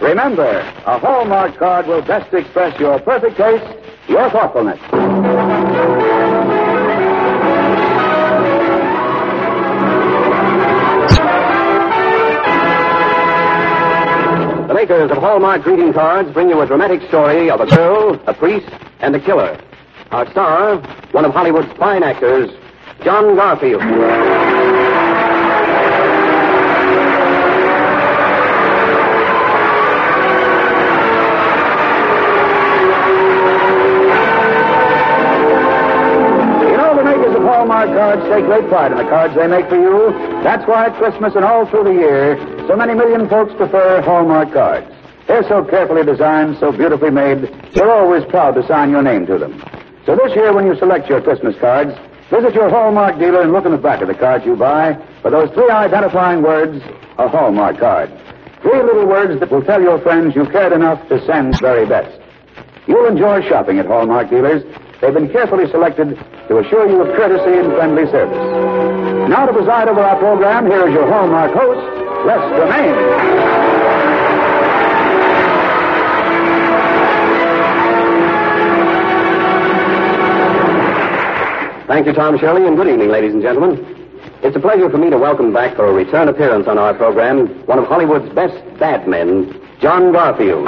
Remember, a Hallmark card will best express your perfect taste, your thoughtfulness. The makers of Hallmark greeting cards bring you a dramatic story of a girl, a priest, and a killer. Our star, one of Hollywood's fine actors, John Garfield. Hallmark cards take great pride in the cards they make for you. That's why at Christmas and all through the year, so many million folks prefer Hallmark cards. They're so carefully designed, so beautifully made, you're always proud to sign your name to them. So this year, when you select your Christmas cards, visit your Hallmark dealer and look in the back of the cards you buy for those three identifying words, a Hallmark card. Three little words that will tell your friends you cared enough to send very best. You'll enjoy shopping at Hallmark dealers. They've been carefully selected to assure you of courtesy and friendly service. Now to preside over our program, here is your Hallmark host, Les Germain. Thank you, Tom Shirley, and good evening, ladies and gentlemen. It's a pleasure for me to welcome back for a return appearance on our program one of Hollywood's best bad men, John Garfield.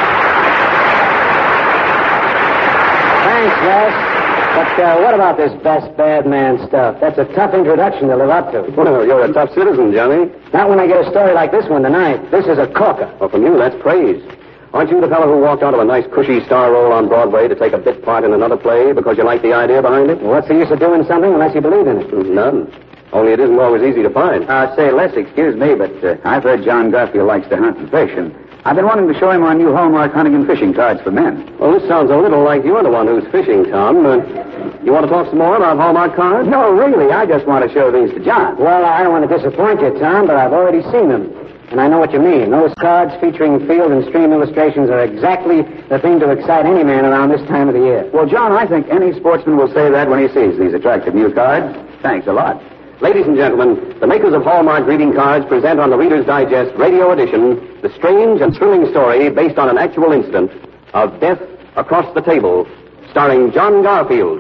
Thanks, Les. But what about this best bad man stuff? That's a tough introduction to live up to. Well, you're a tough citizen, Johnny. Not when I get a story like this one tonight. This is a corker. Well, from you, that's praise. Aren't you the fellow who walked out of a nice, cushy star role on Broadway to take a bit part in another play because you like the idea behind it? Well, what's the use of doing something unless you believe in it? None. Only it isn't always easy to find. Say, Les, excuse me, but I've heard John Garfield likes to hunt and fish, and I've been wanting to show him our new Hallmark hunting and fishing cards for men. Well, this sounds a little like you're the one who's fishing, Tom. You want to talk some more about Hallmark cards? No, really, I just want to show these to John. Well, I don't want to disappoint you, Tom, but I've already seen them. And I know what you mean. Those cards featuring field and stream illustrations are exactly the thing to excite any man around this time of the year. Well, John, I think any sportsman will say that when he sees these attractive new cards. Thanks a lot. Ladies and gentlemen, the makers of Hallmark greeting cards present on the Reader's Digest radio edition the strange and thrilling story based on an actual incident of Death Across the Table, starring John Garfield.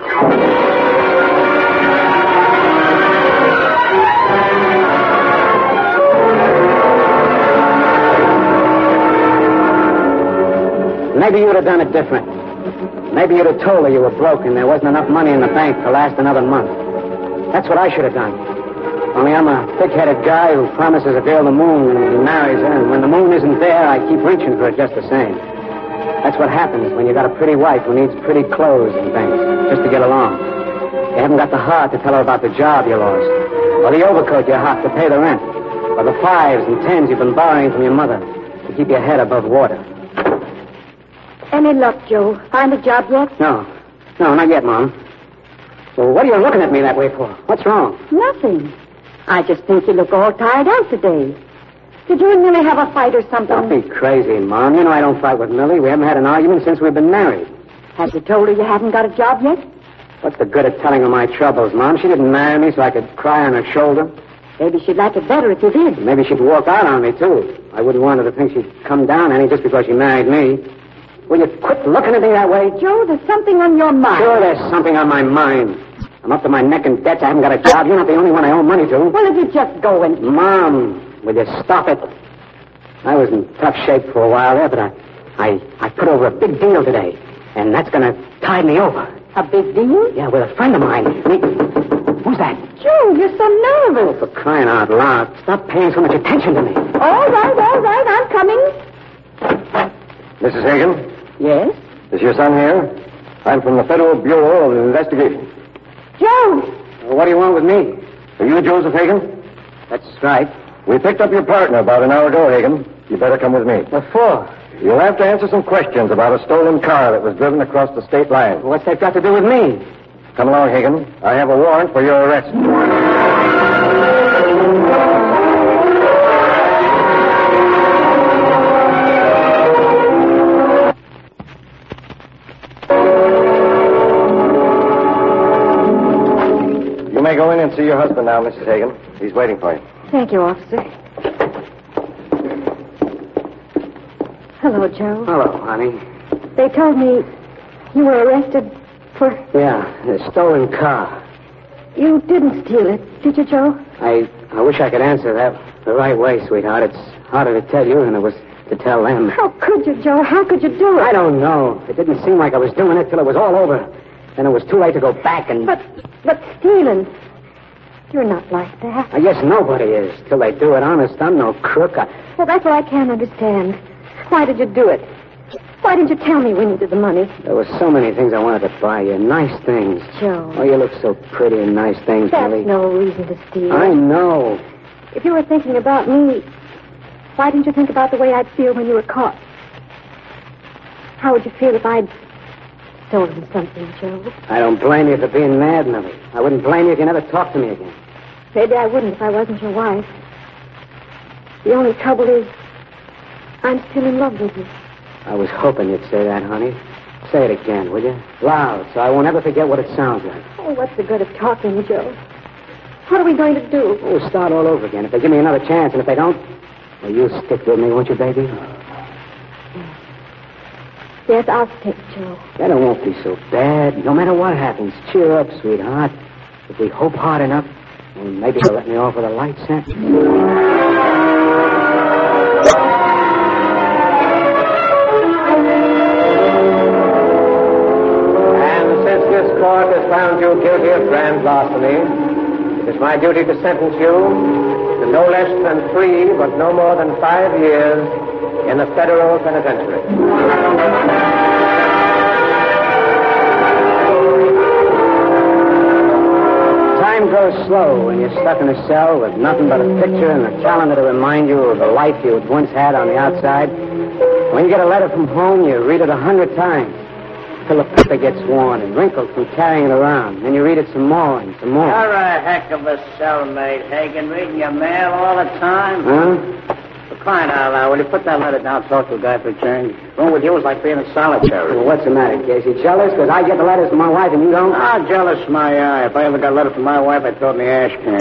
Maybe you'd have done it different. Maybe you'd have told her you were broke and there wasn't enough money in the bank to last another month. That's what I should have done. Only I'm a thick-headed guy who promises a girl the moon and he marries her, and when the moon isn't there, I keep reaching for it just the same. That's what happens when you got a pretty wife who needs pretty clothes and things, just to get along. You haven't got the heart to tell her about the job you lost, or the overcoat you hocked to pay the rent, or the 5s and 10s you've been borrowing from your mother to keep your head above water. Any luck, Joe? Find a job yet? No, not yet, Mom. So what are you looking at me that way for? What's wrong? Nothing. I just think you look all tired out today. Did you and Millie have a fight or something? Don't be crazy, Mom. You know I don't fight with Millie. We haven't had an argument since we've been married. Have you told her you haven't got a job yet? What's the good of telling her my troubles, Mom? She didn't marry me so I could cry on her shoulder. Maybe she'd like it better if you did. Maybe she'd walk out on me, too. I wouldn't want her to think she'd come down any just because she married me. Will you quit looking at me that way? Joe, there's something on your mind. Sure, there's something on my mind. I'm up to my neck in debts. I haven't got a job. You're not the only one I owe money to. Well, if you just go and... Mom, will you stop it? I was in tough shape for a while there, but I put over a big deal today, and that's going to tide me over. A big deal? Yeah, with a friend of mine. Who's that? Joe, you're so nervous. Oh, for crying out loud. Stop paying so much attention to me. All right, I'm coming. Mrs. Hagen? Yes? Is your son here? I'm from the Federal Bureau of Investigation. Joe! What do you want with me? Are you Joseph Hagen? That's right. We picked up your partner about an hour ago, Hagen. You better come with me. What for? You'll have to answer some questions about a stolen car that was driven across the state line. What's that got to do with me? Come along, Hagen. I have a warrant for your arrest. You may go in and see your husband now, Mrs. Hagen. He's waiting for you. Thank you, officer. Hello, Joe. Hello, honey. They told me you were arrested for... Yeah, a stolen car. You didn't steal it, did you, Joe? I wish I could answer that the right way, sweetheart. It's harder to tell you than it was to tell them. How could you, Joe? How could you do it? I don't know. It didn't seem like I was doing it till it was all over. Then it was too late to go back and... But stealing... You're not like that. I guess nobody is till they do it honest. I'm no crook. Well, that's what I can't understand. Why did you do it? Why didn't you tell me we needed the money? There were so many things I wanted to buy you. Nice things. Joe. Oh, you look so pretty in nice things, That's Millie. no reason to steal. I know. If you were thinking about me, why didn't you think about the way I'd feel when you were caught? How would you feel if I'd stolen something, Joe? I don't blame you for being mad, Millie. I wouldn't blame you if you never talked to me again. Maybe I wouldn't if I wasn't your wife. The only trouble is, I'm still in love with you. I was hoping you'd say that, honey. Say it again, will you? Loud, so I won't ever forget what it sounds like. Oh, what's the good of talking, Joe? What are we going to do? Oh, we'll start all over again. If they give me another chance, and if they don't, well, you'll stick with me, won't you, baby? Yes, I'll stick, Joe. Then it won't be so bad. No matter what happens, cheer up, sweetheart. If we hope hard enough, well, maybe they'll let me off with a light sentence. And since this court has found you guilty of grand larceny, it is my duty to sentence you to no less than 3, but no more than 5 years in the federal penitentiary. Time goes slow when you're stuck in a cell with nothing but a picture and a calendar to remind you of the life you had once had on the outside. When you get a letter from home, you read it 100 times till the paper gets worn and wrinkled from carrying it around. Then you read it some more and some more. You're a heck of a cellmate, Hagen, reading your mail all the time. Huh? For crying out loud, will you put that letter down, talk to a guy for a change? Wrong with you is like being in solitary. Well, what's the matter, Casey? Jealous because I get the letters from my wife and you don't? Ah, jealous my eye. If I ever got a letter from my wife, I'd throw it in the ash can.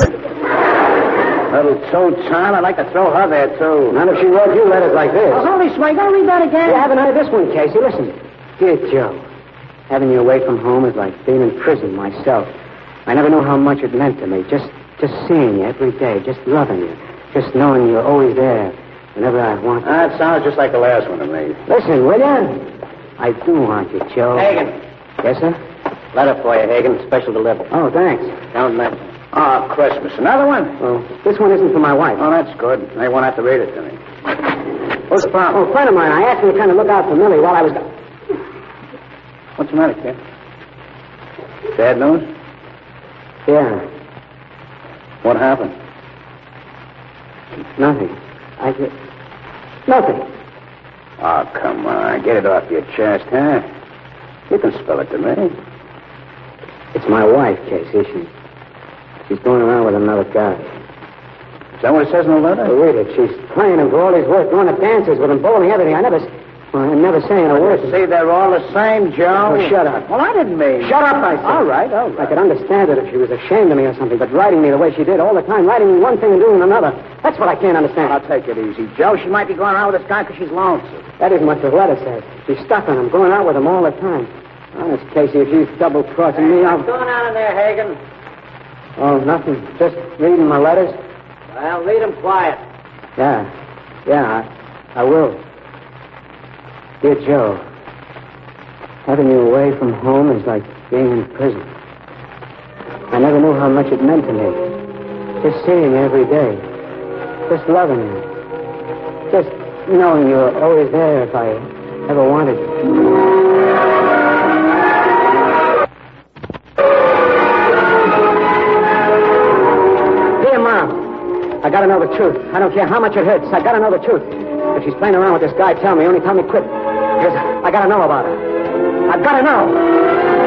Little two-time, I'd like to throw her there, too. Not if she wrote you letters like this. Oh, holy smoke, don't read that again. You haven't heard this one, Casey. Listen. Dear Joe, having you away from home is like being in prison myself. I never knew how much it meant to me. Just seeing you every day, just loving you, just knowing you're always there whenever I want you. That sounds just like the last one to me. Listen, will you? I do want you, Joe. Hagen. Yes, sir? Letter for you, Hagen. Special delivery. Oh, thanks. Don't mention. Oh, Christmas. Another one? Well, this one isn't for my wife. Oh, that's good. I won't have to read it to me. What's the problem? Oh, a friend of mine. I asked him to kind of look out for Millie while I was... What's the matter, kid? Bad news? Yeah, What happened? nothing. Nothing. Oh, come on. Get it off your chest, huh? You can spell it to me. It's my wife, Casey. She's going around with another guy. Is that what it says in the letter? Oh, read it. She's playing him for all he's worth, going to dances with him, bowling, everything. I'm never saying a word. See, they're all the same, Joe. Oh, shut up. Well, I didn't mean... Shut up, I said. All right. I could understand it if she was ashamed of me or something, but writing me the way she did all the time, writing me one thing and doing another, that's what I can't understand. I'll take it easy, Joe. She might be going around with this guy because she's lonesome. That isn't what the letter says. She's stuck on him, going out with him all the time. Honest, Casey, if she's double-crossing me, I'll... What's going on in there, Hagen? Oh, nothing. Just reading my letters. Well, read them quiet. Yeah, I will. Dear Joe, having you away from home is like being in prison. I never knew how much it meant to me. Just seeing you every day. Just loving you. Just knowing you're always there if I ever wanted you. Dear Mom, I gotta know the truth. I don't care how much it hurts. I gotta know the truth. If she's playing around with this guy, tell me. Only tell me quick. Because I gotta know about her. I've gotta know.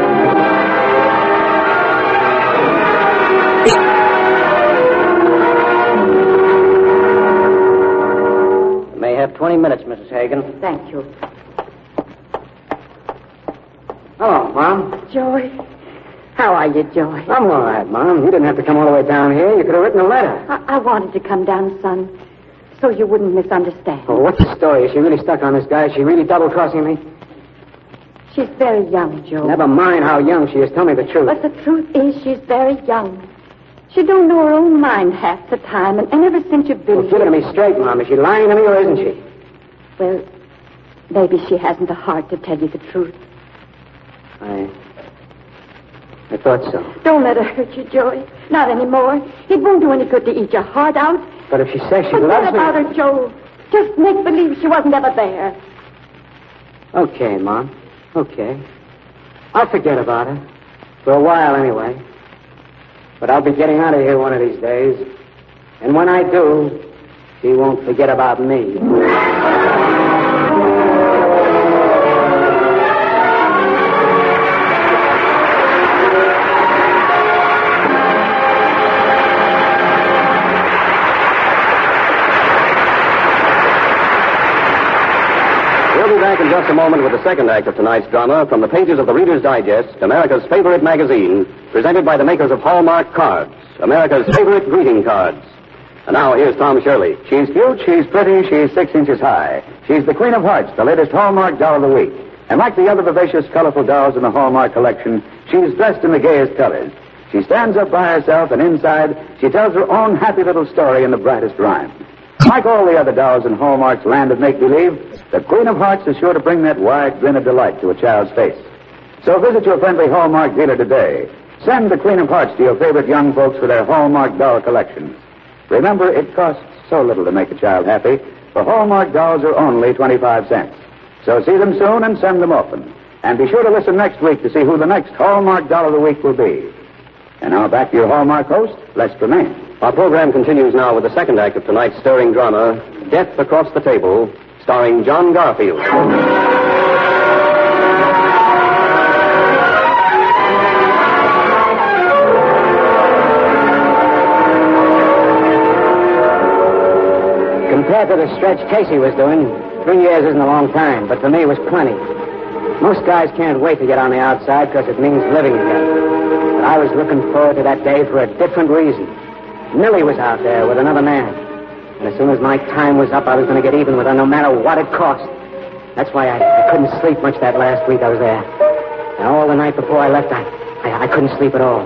You may have 20 minutes, Mrs. Hagen. Thank you. Hello, Mom. Joey. How are you, Joey? I'm all right, Mom. You didn't have to come all the way down here. You could have written a letter. I wanted to come down, son, so you wouldn't misunderstand. Oh, what's the story? Is she really stuck on this guy? Is she really double-crossing me? She's very young, Joe. Never mind how young she is. Tell me the truth. But the truth is she's very young. She don't know her own mind half the time, and ever since you've been Well, give it to me straight, Mom. Is she lying to me or isn't she? Well, maybe she hasn't the heart to tell you the truth. I thought so. Don't let her hurt you, Joey. Not anymore. It won't do any good to eat your heart out. But if she says she Forget loves me... about her, Joe. Just make believe she wasn't ever there. Okay, Mom. Okay. I'll forget about her. For a while, anyway. But I'll be getting out of here one of these days. And when I do, she won't forget about me. We'll be back in just a moment with the second act of tonight's drama from the pages of the Reader's Digest, America's favorite magazine, presented by the makers of Hallmark Cards, America's favorite greeting cards. And now here's Tom Shirley. She's cute, she's pretty, she's 6 inches high. She's the Queen of Hearts, the latest Hallmark doll of the week. And like the other vivacious, colorful dolls in the Hallmark collection, she's dressed in the gayest colors. She stands up by herself, and inside, she tells her own happy little story in the brightest rhyme. Like all the other dolls in Hallmark's land of make-believe, the Queen of Hearts is sure to bring that wide grin of delight to a child's face. So visit your friendly Hallmark dealer today. Send the Queen of Hearts to your favorite young folks for their Hallmark doll collections. Remember, it costs so little to make a child happy. The Hallmark dolls are only 25 cents. So see them soon and send them often. And be sure to listen next week to see who the next Hallmark doll of the week will be. And now back to your Hallmark host, Lester Maine. Our program continues now with the second act of tonight's stirring drama, Death Across the Table, starring John Garfield. Compared to the stretch Casey was doing, 3 years isn't a long time, but for me it was plenty. Most guys can't wait to get on the outside because it means living again. But I was looking forward to that day for a different reason. Millie was out there with another man. And as soon as my time was up, I was going to get even with her no matter what it cost. That's why I couldn't sleep much that last week I was there. And all the night before I left, I couldn't sleep at all.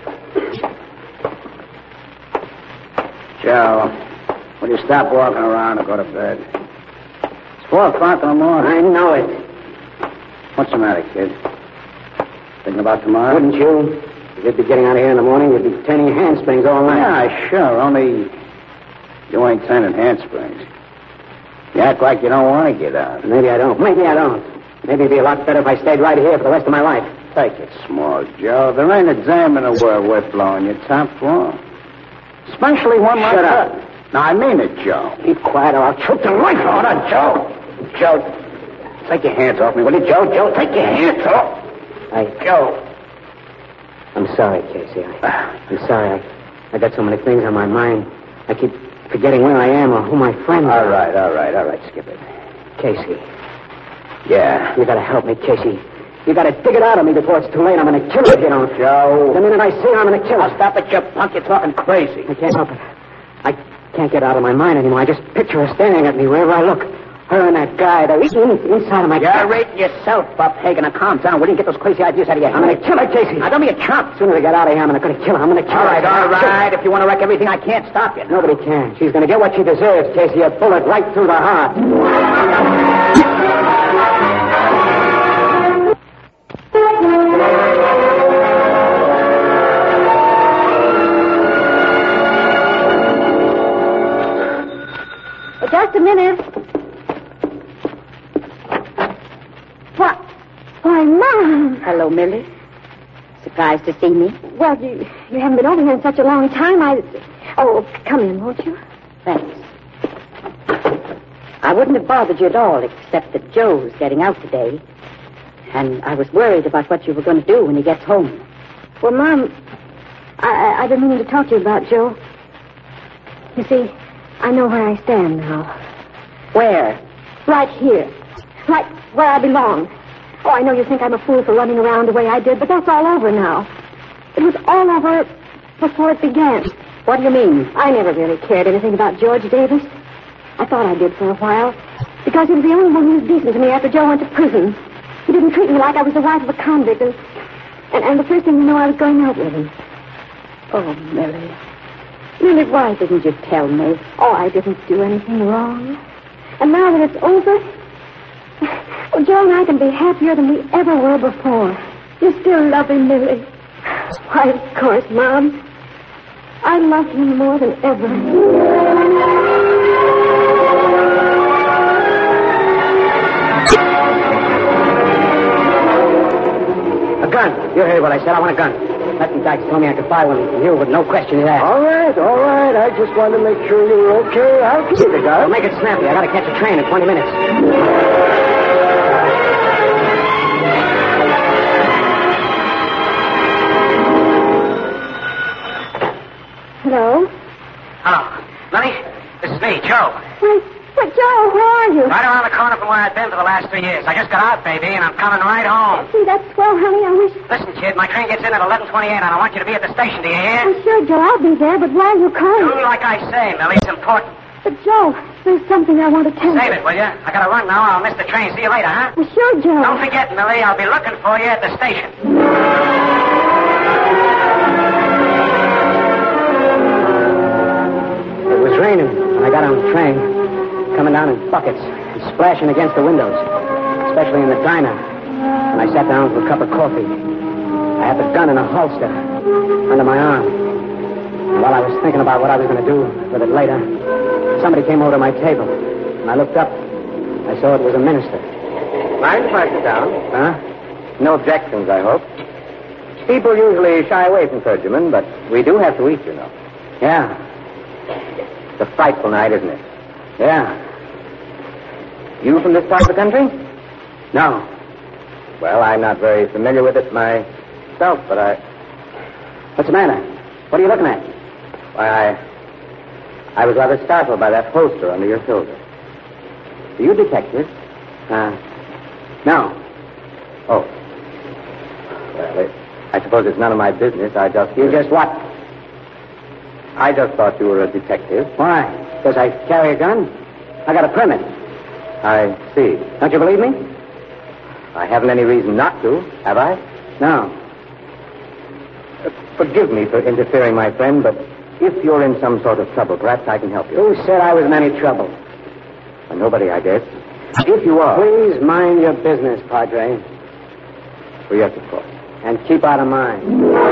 Joe, will you stop walking around and go to bed? It's 4 o'clock in the morning. I know it. What's the matter, kid? Thinking about tomorrow? Wouldn't you? If you'd be getting out of here in the morning, you'd be turning your handsprings all night. Yeah, sure. Only you ain't turning handsprings. You act like you don't want to get out. Maybe I don't. Maybe it'd be a lot better if I stayed right here for the rest of my life. Take it small, Joe. There ain't a dime in the world worth blowing your top floor. Especially one like Shut up. that. No, I mean it, Joe. Keep quiet or I'll choke the life out of Joe. Joe, take your hands off me, will you, Joe? Joe, take your hands off. Joe. I'm sorry, Casey. I'm sorry. I got so many things on my mind. I keep forgetting where I am or who my friends are. All right, skip it. Casey. Yeah. You gotta help me, Casey. You gotta dig it out of me before it's too late. I'm gonna kill her if you don't. Joe. The minute I see her, I'm gonna kill her. Now, stop it, you punk. You're talking crazy. I can't help it. I can't get out of my mind anymore. I just picture her staring at me wherever I look. Her and that guy, they're inside of my You're rating yourself up, Hagen. Now, calm down. We didn't get those crazy ideas out of your head. I'm gonna kill her, Casey. Now, don't be a chump. As soon as I get out of here, I'm gonna kill her. I'm gonna kill her. All right. If you want to wreck everything, I can't stop you. Nobody can. She's gonna get what she deserves, Casey. A bullet right through the heart. Just a minute. What? Why, Mom. Hello, Millie. Surprised to see me? Well, you haven't been over here in such a long time. Oh, come in, won't you? Thanks. I wouldn't have bothered you at all, except that Joe's getting out today. And I was worried about what you were going to do when he gets home. Well, Mom, I've been meaning to talk to you about Joe. You see, I know where I stand now. Where? Right here. Right where I belong. Oh, I know you think I'm a fool for running around the way I did, but that's all over now. It was all over before it began. What do you mean? I never really cared anything about George Davis. I thought I did for a while. Because he was the only one who was decent to me after Joe went to prison. He didn't treat me like I was the wife of a convict. And the first thing you know, I was going out with him. Oh, Millie. Millie, why didn't you tell me? Oh, I didn't do anything wrong. And now that it's over, well, Joe and I can be happier than we ever were before. You still love him, Millie. Why, of course, Mom. I love him more than ever. A gun. You heard what I said. I want a gun. Captain Dykes told me I could buy one from you with no question asked. All right. I just wanted to make sure you were okay. I'll give you the gun. Well, make it snappy. I gotta catch a train in 20 minutes. Hello? Hello. Millie, this is me, Joe. But Joe, where are you? Right around the corner from where I've been for the last 3 years. I just got out, baby, and I'm coming right home. Gee, that's swell, honey. I wish... Listen, kid, my train gets in at 11:28, and I want you to be at the station, do you hear? I'm sure, Joe, I'll be there, but why are you calling? Do like I say, Millie. It's important. But, Joe, there's something I want to tell you. Save it, will you? I gotta run now. I'll miss the train. See you later, huh? Well, sure, Joe. Don't forget, Millie, I'll be looking for you at the station. It was raining when I got on the train, coming down in buckets and splashing against the windows, especially in the diner. When I sat down for a cup of coffee, I had the gun in a holster under my arm. And while I was thinking about what I was going to do with it later, somebody came over to my table. And I looked up. I saw it was a minister. Mind if I sit down? Huh? No objections, I hope. People usually shy away from clergymen, but we do have to eat, you know. Yeah. It's a frightful night, isn't it? Yeah. You from this part of the country? No. Well, I'm not very familiar with it myself, but What's the matter? What are you looking at? Why, I was rather startled by that holster under your shoulder. Are you a detective? No. Oh. Well, I suppose it's none of my business. You just what? I just thought you were a detective. Why? Because I carry a gun? I got a permit. I see. Don't you believe me? I haven't any reason not to, have I? No. Forgive me for interfering, my friend, but if you're in some sort of trouble, perhaps I can help you. Who said I was in any trouble? Well, nobody, I guess. If you are... Please mind your business, Padre. Oh, yes, of course. And keep out of mine.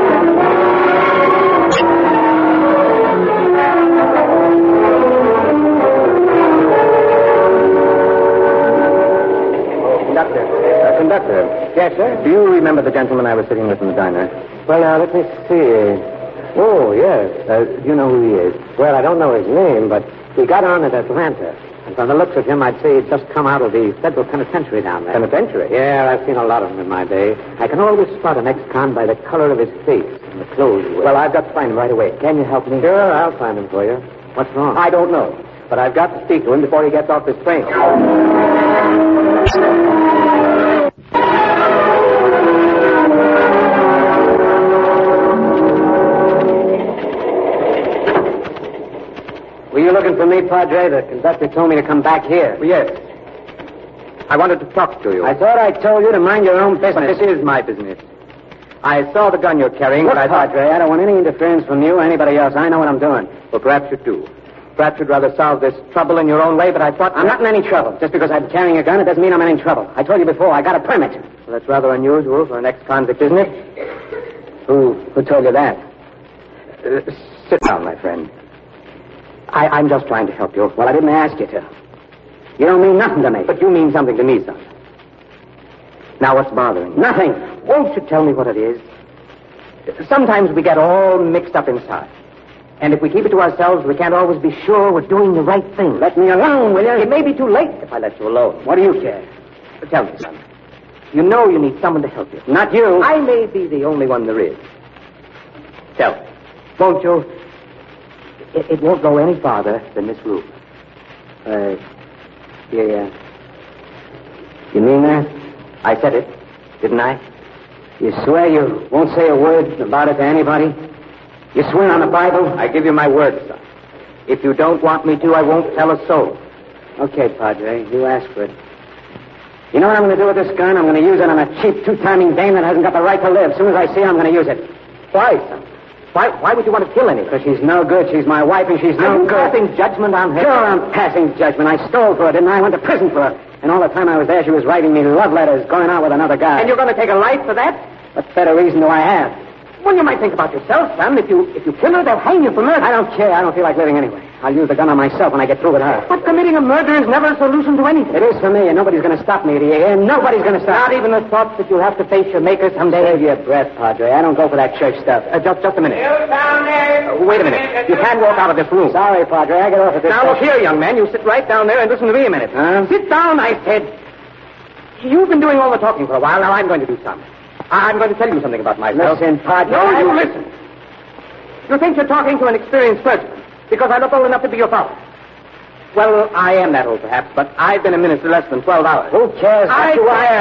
Conductor. Yes, sir? Do you remember the gentleman I was sitting with in the diner? Well, now, let me see. Oh, yes. Do you know who he is? Well, I don't know his name, but he got on at Atlanta. And from the looks of him, I'd say he'd just come out of the federal penitentiary down there. Penitentiary? Yeah, I've seen a lot of them in my day. I can always spot an ex-con by the color of his face and the clothes he wears. Well, I've got to find him right away. Can you help me? Sure, I'll find him for you. What's wrong? I don't know, but I've got to speak to him before he gets off this train. Were you looking for me, Padre? The conductor told me to come back here. Yes. I wanted to talk to you. I thought I told you to mind your own business. But this is my business. I saw the gun you're carrying, Look, but I thought... Padre, I don't want any interference from you or anybody else. I know what I'm doing. Well, perhaps you do. Perhaps you'd rather solve this trouble in your own way, but I thought... I'm not in any trouble. Just because I'm carrying a gun, it doesn't mean I'm in any trouble. I told you before, I got a permit. Well, that's rather unusual for an ex-convict, isn't it? Who told you that? Sit down, my friend. I'm just trying to help you. Well, I didn't ask you to. You don't mean nothing to me. But you mean something to me, son. Now, what's bothering you? Nothing. Won't you tell me what it is? Sometimes we get all mixed up inside. And if we keep it to ourselves, we can't always be sure we're doing the right thing. Let me alone, will you? It may be too late if I let you alone. What do you care? Tell me, son. You know you need someone to help you. Not you. I may be the only one there is. Tell me. Won't you? It won't go any farther than this room. You mean that? I said it, didn't I? You swear you won't say a word about it to anybody? You swear on the Bible? I give you my word, son. If you don't want me to, I won't tell a soul. Okay, Padre. You asked for it. You know what I'm going to do with this gun? I'm going to use it on a cheap two-timing dame that hasn't got the right to live. As soon as I see her, I'm going to use it. Why, son? Why would you want to kill anyone? Because she's no good. She's my wife, and she's no good. Are you passing judgment on her? Sure, I'm passing judgment. I stole for her, didn't I? I went to prison for her. And all the time I was there, she was writing me love letters, going out with another guy. And you're going to take a life for that? What better reason do I have? Well, you might think about yourself, son. If you kill her, they'll hang you for murder. I don't care. I don't feel like living anyway. I'll use the gun on myself when I get through with her. But committing a murder is never a solution to anything. It is for me, and nobody's going to stop me, do you hear? Nobody's going to stop Not even the thought that you'll have to face your maker someday. Save your breath, Padre. I don't go for that church stuff. Just a minute. Wait a minute. You can't walk out of this room. Sorry, Padre. I get off at this Now, look here, young man. You sit right down there and listen to me a minute. Huh? Sit down, I said. You've been doing all the talking for a while. Now I'm going to do some. I'm going to tell you something about myself. Listen, Padre. No, you listen. You think you're talking to an experienced clergyman because I look old enough to be your father. Well, I am that old, perhaps, but I've been a minister less than 12 hours. Who cares? I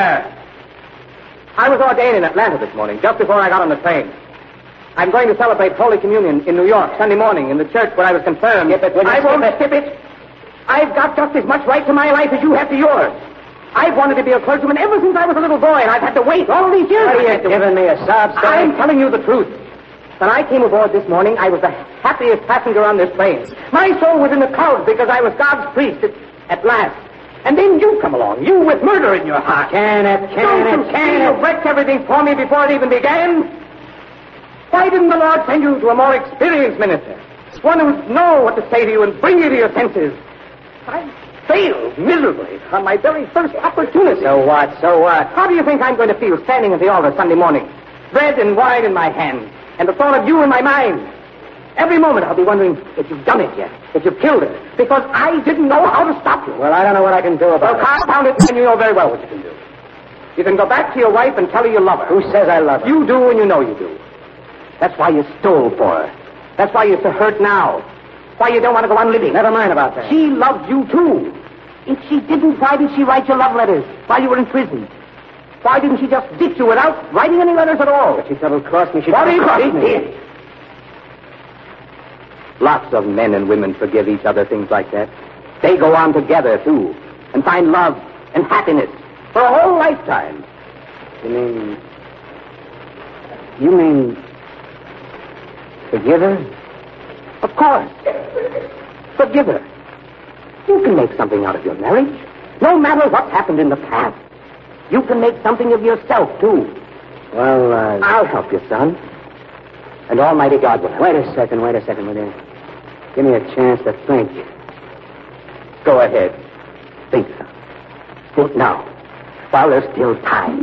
was ordained in Atlanta this morning, just before I got on the train. I'm going to celebrate Holy Communion in New York Sunday morning in the church where I was confirmed. I won't skip it. I've got just as much right to my life as you have to yours. I've wanted to be a clergyman ever since I was a little boy, and I've had to wait all these years. What are you giving me a sob story? I'm telling you the truth. When I came aboard this morning, I was the happiest passenger on this plane. My soul was in the clouds because I was God's priest at last. And then you come along, you with murder in your heart. Can it? You wrecked everything for me before it even began? Why didn't the Lord send you to a more experienced minister? One who would know what to say to you and bring you to your senses. I failed miserably on my very first opportunity. So what? How do you think I'm going to feel standing at the altar Sunday morning? Bread and wine in my hand, and the thought of you in my mind. Every moment I'll be wondering if you've done it yet, if you've killed her, because I didn't know how to stop you. Well, I don't know what I can do about it. Well, compound it, and you know very well what you can do. You can go back to your wife and tell her you love her. Who says I love her? You do, and you know you do. That's why you stole for her. That's why you're so hurt now. Why you don't want to go on living. Never mind about that. She loved you, too. If she didn't, why did she write your love letters while you were in prison? Why didn't she just ditch you without writing any letters at all? But she double-crossed me. She double-crossed me. Did. Lots of men and women forgive each other things like that. They go on together, too, and find love and happiness for a whole lifetime. You mean forgive her? Of course. Forgive her. You can make something out of your marriage. No matter what's happened in the past. You can make something of yourself, too. Well, I'll help you, son. And Almighty God will help. Wait a second, will you? Give me a chance to think. Go ahead. Think, son. Think now, while there's still time.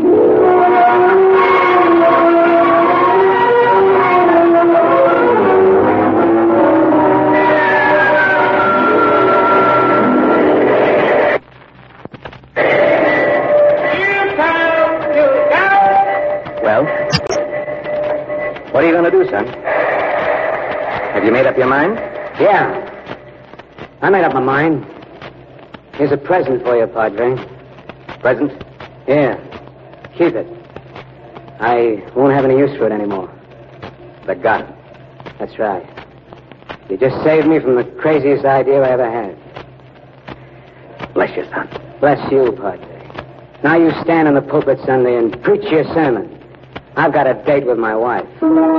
Well, what are you going to do, son? Have you made up your mind? Yeah. I made up my mind. Here's a present for you, Padre. Present? Yeah. Keep it. I won't have any use for it anymore. The gun. That's right. You just saved me from the craziest idea I ever had. Bless you, son. Bless you, Padre. Now you stand in the pulpit Sunday and preach your sermon. I've got a date with my wife.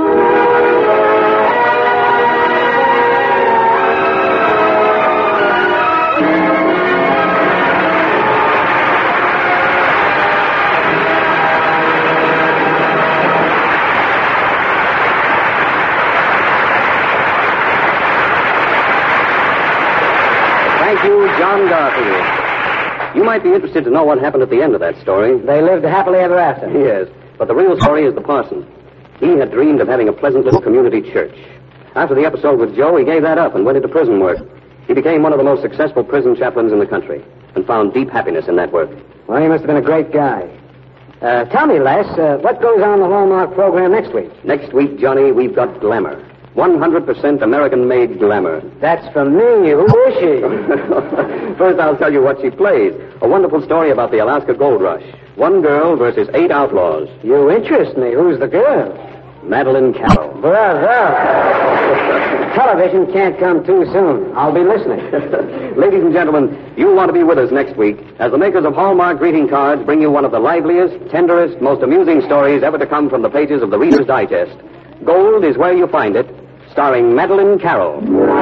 Thank you, John Garfield. You might be interested to know what happened at the end of that story. They lived happily ever after. Yes, but the real story is the parson. He had dreamed of having a pleasant little community church. After the episode with Joe, he gave that up and went into prison work. He became one of the most successful prison chaplains in the country and found deep happiness in that work. Well, he must have been a great guy. Tell me, Les, what goes on in the Hallmark program next week? Next week, Johnny, we've got Glamour. 100% American-made glamour. That's from me. Who is she? First, I'll tell you what she plays. A wonderful story about the Alaska Gold Rush. One girl versus 8 outlaws. You interest me. Who's the girl? Madeline Carroll. Well. Television can't come too soon. I'll be listening. Ladies and gentlemen, you'll want to be with us next week as the makers of Hallmark greeting cards bring you one of the liveliest, tenderest, most amusing stories ever to come from the pages of the Reader's Digest. Gold is Where You Find It, starring Madeline Carroll.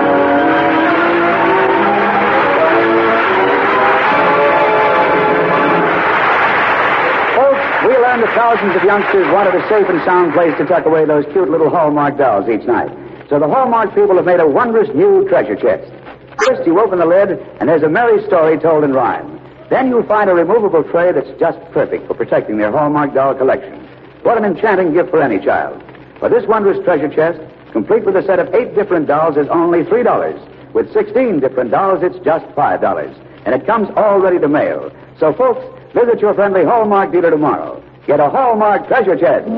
We learned that thousands of youngsters wanted a safe and sound place to tuck away those cute little Hallmark dolls each night. So the Hallmark people have made a wondrous new treasure chest. First, you open the lid, and there's a merry story told in rhyme. Then you'll find a removable tray that's just perfect for protecting their Hallmark doll collection. What an enchanting gift for any child. For this wondrous treasure chest, complete with a set of 8 different dolls, is only $3. With 16 different dolls, it's just $5. And it comes all ready to mail. So, folks, visit your friendly Hallmark dealer tomorrow. Get a Hallmark treasure chest.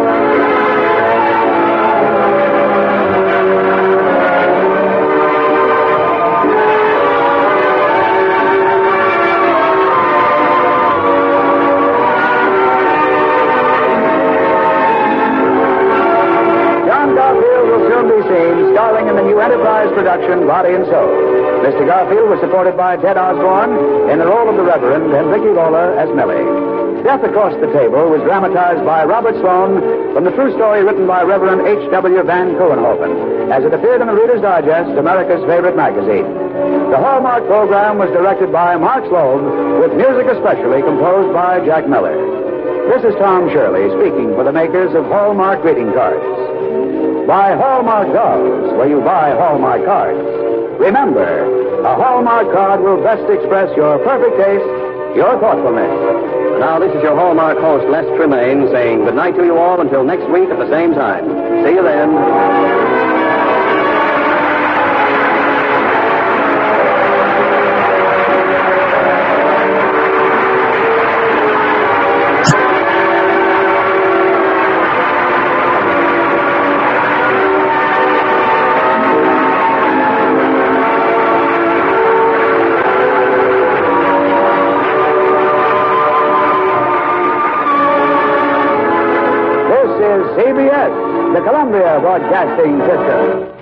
John Garfield will soon be seen starring in the new Enterprise production, Body and Soul. Mr. Garfield was supported by Ted Osborne in the role of the Reverend and Vicki Lola as Millie. Death Across the Table was dramatized by Robert Sloan from the true story written by Reverend H.W. Van Coenhoven, as it appeared in the Reader's Digest, America's favorite magazine. The Hallmark program was directed by Mark Sloan, with music especially composed by Jack Miller. This is Tom Shirley speaking for the makers of Hallmark greeting cards. Buy Hallmark dolls where you buy Hallmark cards. Remember, a Hallmark card will best express your perfect taste, your thoughtfulness. Now, this is your Hallmark host, Les Tremaine, saying good night to you all until next week at the same time. See you then. CBS, the Columbia Broadcasting System.